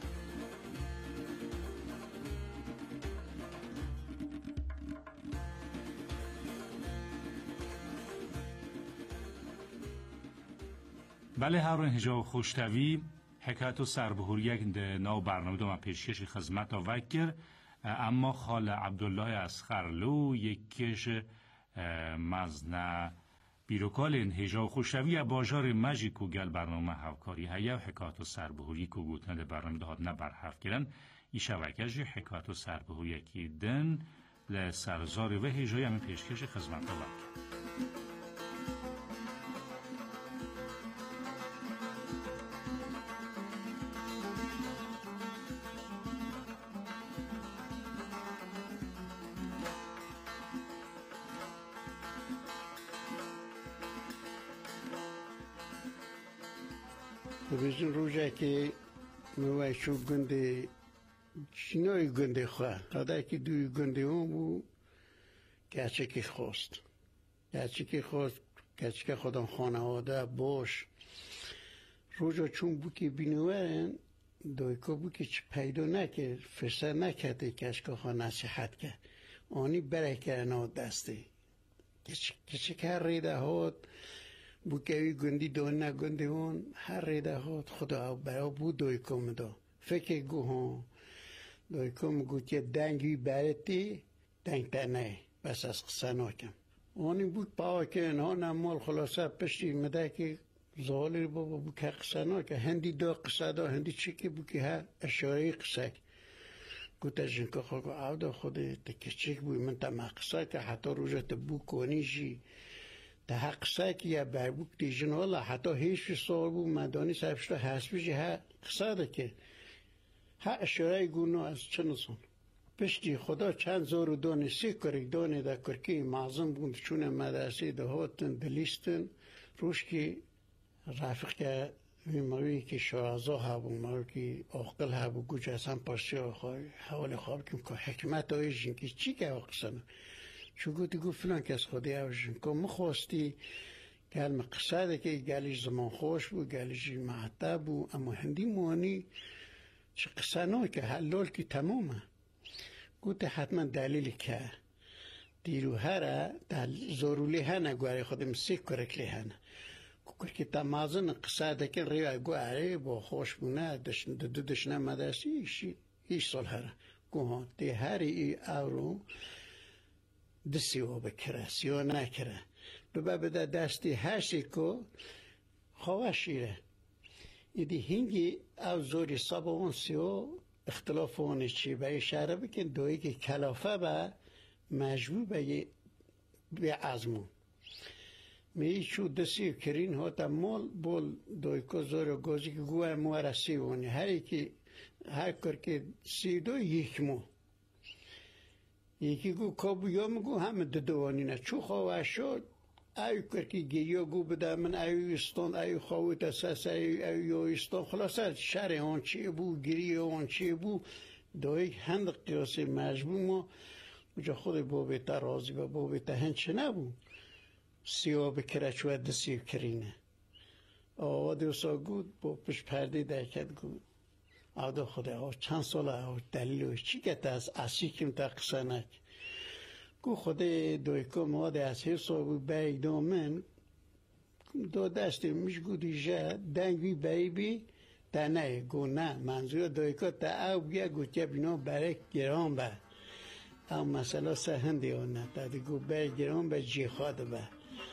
بله هر هجا خوشتوی حکایت و سربهوریک ناو برنامه دو من پیشکش خدمت ها وکر اما خال عبدالله اسخرلو یکیش مزنه بیروکال این هجا خوشتوی باجار مجی کو گل برنامه هفکاری هیا حکایت و سربهوری کو گوتنه برنامه دهات نه برحرف کرن ای شوکش حکایت و سربهوریکی دن لسرزار و هجای همین پیشکش خدمت ها وکر. بزن روزه که موی شو گنده چینای گنده خواه قدر که دوی گنده هم بو گچه که خواست گچه که خواست گچه که خودم خانواده باش روزا چون بو که بینوارن دایکا بو که چه پیدا نکرد فرصت نکرده کشکا خواه نصیحت کرد آنی برای کرنا دسته کچک هر ریده هات بو که گندی دون نه گندی اون هر ریده هات خدا برای بو دوی کم دا فکر گو ها دوی کم گو که دنگی برتی دنگ تنه بس از قصه ناکم اونی بود پاوا که اینها نمال خلاصه پشتی مده که زالی بابا بو که قصه ناکه هندی دا قصه دا هندی چی که بو که ها اشاره قصه گوته جنکا خواه او دا خوده تا کچک بوی من تا مقصه که حتی روژه تا بو کنیشی تا حقصه که یا بر بو کتیجن والا حتی هیچ سال بو مدانی صاحبش تا حسبیشی ها قصه ده که ها اشاره گونو از چنسون پشتی خدا چند زور دونه سی کرک دونه دا کرکی معظم بوند چون مدرسه ده هاتن دلیستن روش که رافق که موی که شعزا هبو موی که آقل هبو گوش اصلا پرسی آخواه حوال خواب کم که حکمت آیشین که چی که آقسنه چو گوتی گو فلان کس خودی آیشین که مخواستی گلم قصده که گلیش زمان خوش بو گلیش معتب بو اما هندی موانی چه قصه نوی که حلال که تمامه گوتی حتما دلیل که دیرو هره ضروری هنه گواری خودم سی کرک لی هنه که تمازن قصه دکن ریای گو اره با خوش بونه دشن دو دشنه مدرسی ایشی ایش سال هره گو ها دی هری ای اورو دسی و بکره سیو نکره دو ببده دستی هشتی که خواه شیره ایدی هنگی او زوری سابا اون سیو اختلاف اونی چی به اشاره بکن دوی که کلافه با مجبور به به عزمون می چو دسی کرین ها تا مال بول دوی که زور و گوزی که گوه مواره سی ونی هر که هر کار که سی دو یک مو یکی گو کابو یا مگو همه ددوانی نه چو خواه شد ایو کار که گیو گو بده من ایو استان ایو خواهی تساس ایو استان خلاصه شهر آن چی بو گیری آن چی بو دوی هند قیاسی مجبور ما اونجا خود بابی تا رازی و بابی تا هنچه نبو سیاه بکره چوه دسیو کرینه آواد اوسا گود با پش پرده درکت گود آواد خود آو چند سال آو دلیلوش چی که از اسی کم تا قصه نک گو خود دوی که ماده از حسا بود بای دامن دو دستی میش گودی جه دنگوی بای بی تا نه گو نه منظور دوی که تا او بیا گو که بینا برای گرام با او مسئله سهندی آن نه تا دی گو برای گرام با جی خواد با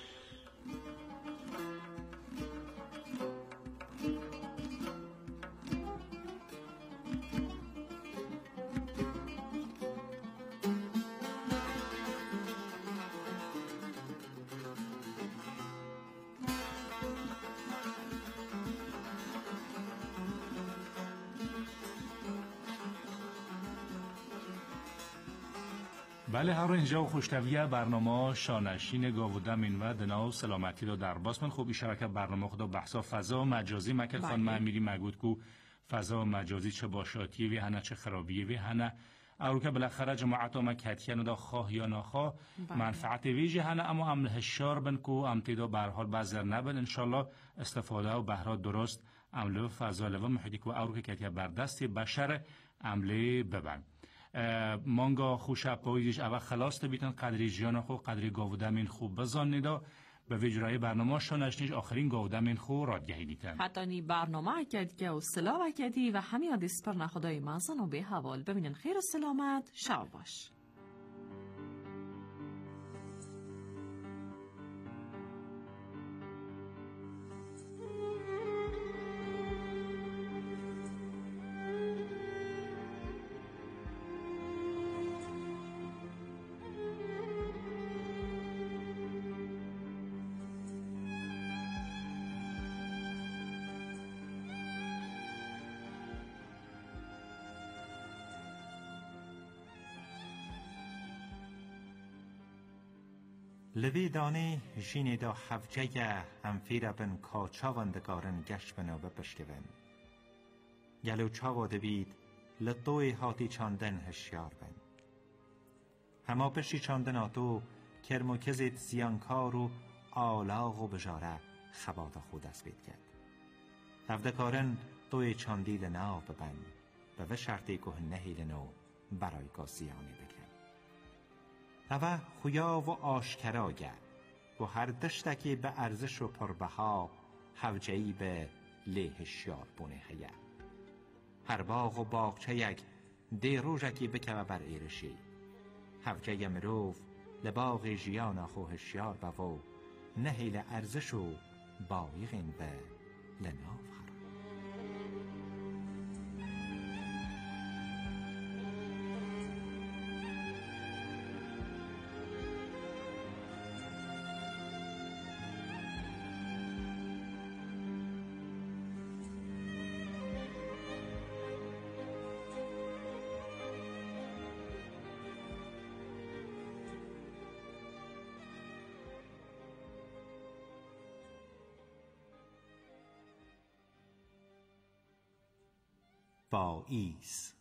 بله هر اینجا خوشتویه برنامه شانشین گاودم این و دنا و سلامتی رو در باس من خوب اشاره برنامه خدا بحثا فضا مجازی مکر خان معمیری مگود کو فضا مجازی چه باشاتی وی هنه چه خرابی وی هنه او که بالاخره جماعت ما کتیان دا خواه یا نخواه منفعت ویجی هنه اما عمل هشار بن کو امتدا به هر حال بازر نبن انشالله استفاده و بهرات درست عمل فضا لو محیطی کو او که کتیا بردست بشر عمله ببن مانگا خوشب پاییش اول خلاص بیتن قدری جان خو قدری گاودم این خوب بزن ندا به وجرای برنامه شانشنیش آخرین گاودم این خو رادگهی دیتن حتی نی برنامه اکد که و سلام اکدی و همین آدیس پر نخدای منزن و به حوال ببینن خیر و سلامت شب باش. لوی دانه جینی دا حفجه همفیر بن کا چاوندگارن گشت بنا و بشکون گلو چاواده بید لطوی هاتی چاندن هشیار بن هما پشی چاندن آتو کرمو کزید زیانکار و آلاغ و بجاره خبات خود از بید کرد هفدکارن دوی چاندیل ناو ببن و و شرطی که نهیل نو برای که زیانی بکن اوه خویا و آشکرا گرد و هر دشتکی به ارزش و پربها حوجهی به لیه شیار بونه هیه. هر باغ و باغچه یک دی روژکی بکوه بر ایرشی. حوجه مروف لباغ جیانا خوه شیار بوو نهیل ارزش و بایغین به لناف خرم. پاییز.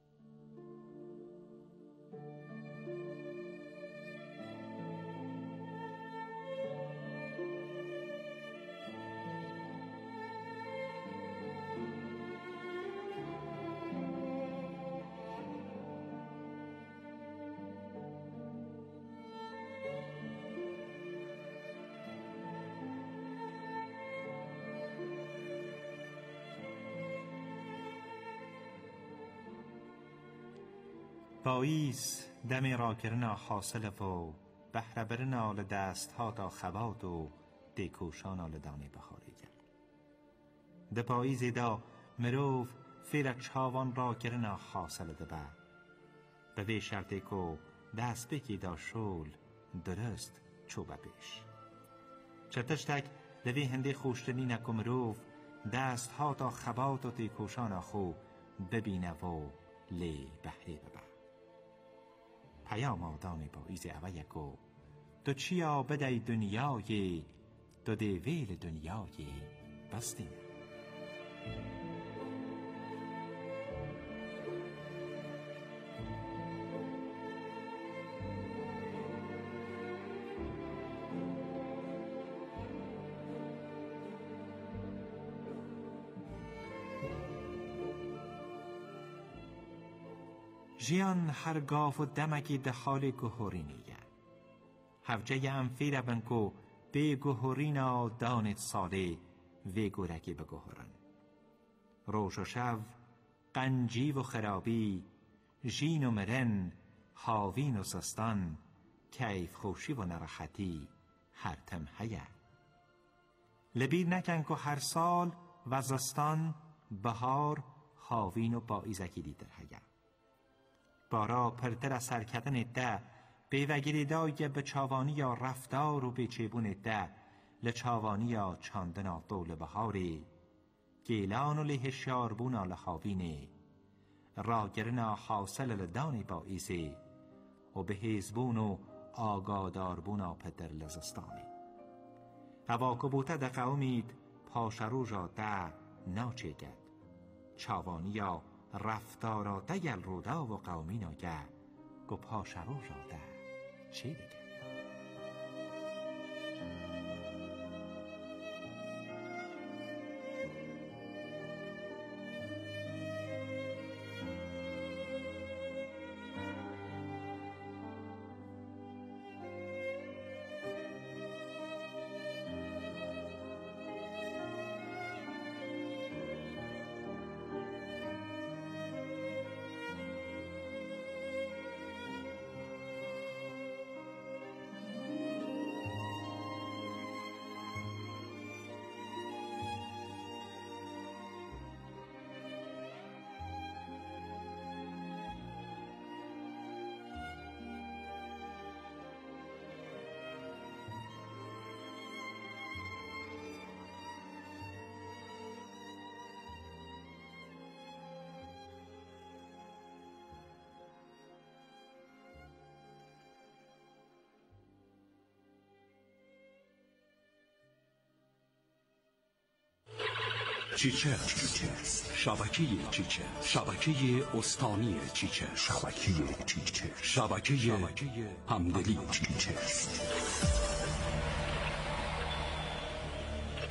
پاییز دمی را کرنا حاصل و بهره برنا لدست ها تا خبات و دیکوشان لدانی بخاری کرد. ده پاییزی دا مروف فیرک چاوان را کرنا حاصل دبه به وی شرطی که دست بکی دا شول درست چوبه بیش. چرتشتک دوی هنده خوشتنی نکو مروف دست ها تا خبات و دیکوشان خو ببینه و لی بهره ببه. پیام آدان پاییز اویکو دو چیا بدهی دنیای دو دیویل دنیای بستین. جیان هر گاف و دمکی ده حال گهورینیه. حوجه انفیر بنکو به گهورینا دانت ساله وی گورکی به گهورن. روش و شو قنجی و خرابی جین و مرن هاوین و سستان کیف خوشی و نرختی هر تمهیه. لبیر نکن که هر سال و زستان بهار هاوین و بایزکی دیدر هیه. بارا پرتر از سرکتن ده بیوگیری دای به چاوانی یا رفتار و به چیبون ده لچاوانی یا چاندنا دول بهاری گیلان و له شاربونا لخاوینه راگرنا حاصل لدانی با ایزی و به حزبون و آگاداربونا پدر لزستانی. هوا کبوته ده قومید پاشروژا ده ناچه گد چاوانی یا رفتارا دیل رودا و قومینا گه گو پاشرو را ده چی بگه؟ چیچر شبکه چیچر شبکه استانی چیچر شبکه چیچر شبکه همدلی چیچر.